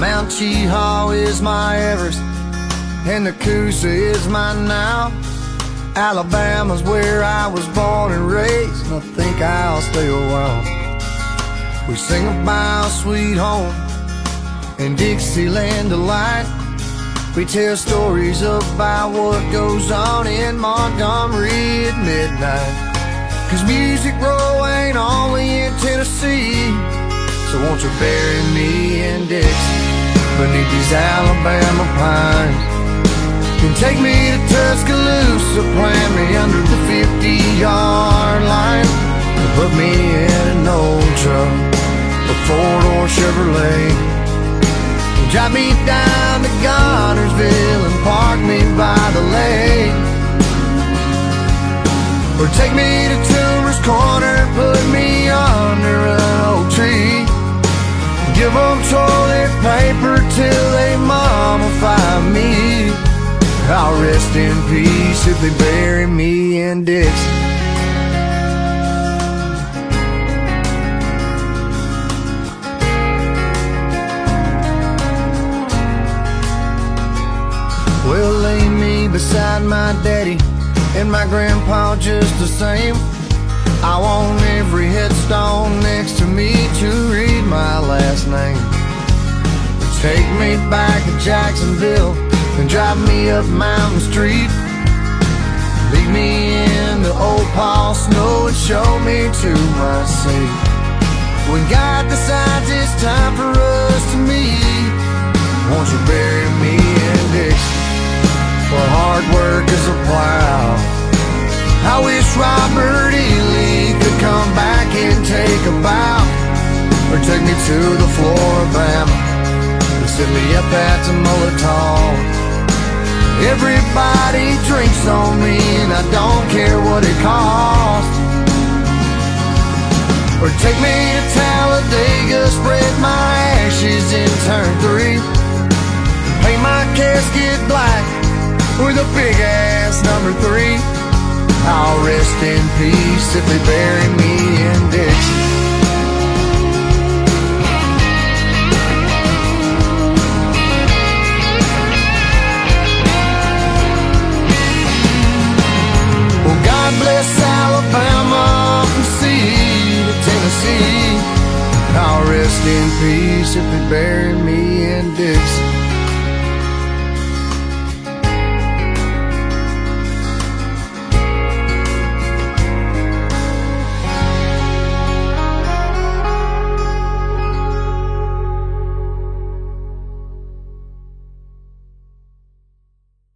Mount Cheaha is my Everest, and the Coosa is mine now. Alabama's where I was born and raised, and I think I'll stay a while. We sing about sweet home and Dixieland delight. We tell stories about what goes on in Montgomery at midnight. 'Cause Music Row ain't only in Tennessee, so won't you bury me in Dixie beneath these Alabama pines? And take me to Tuscaloosa, plant me under the 50-yard line, and put me in an old truck, a four-door Chevrolet. And drive me down to Guntersville and park me by the lake. Or take me to Toomer's Corner and put me under an oak tree. Give them toilet paper till they mummify me. I'll rest in peace if they bury me in Dixie. Well, lay me beside my daddy and my grandpa just the same. I want every headstone next to me to read my last name. Take me back to Jacksonville and drive me up Mountain Street. Lead me into Old Paul Snow and show me to my seat. When God decides it's time for us to meet, won't you bury me in Dixie, where hard work is a plow? I wish Robert E. Lee could come back and take a bow, or take me to the Floribama and sit me up at the Molotov. Everybody drinks on me and I don't care what it costs. Or take me to Talladega, spread my ashes in turn 3, paint my casket black with a big ass number 3. I'll rest in peace if they bury me in Dixie. Well, God bless Alabama from sea to Tennessee. I'll rest in peace if they bury me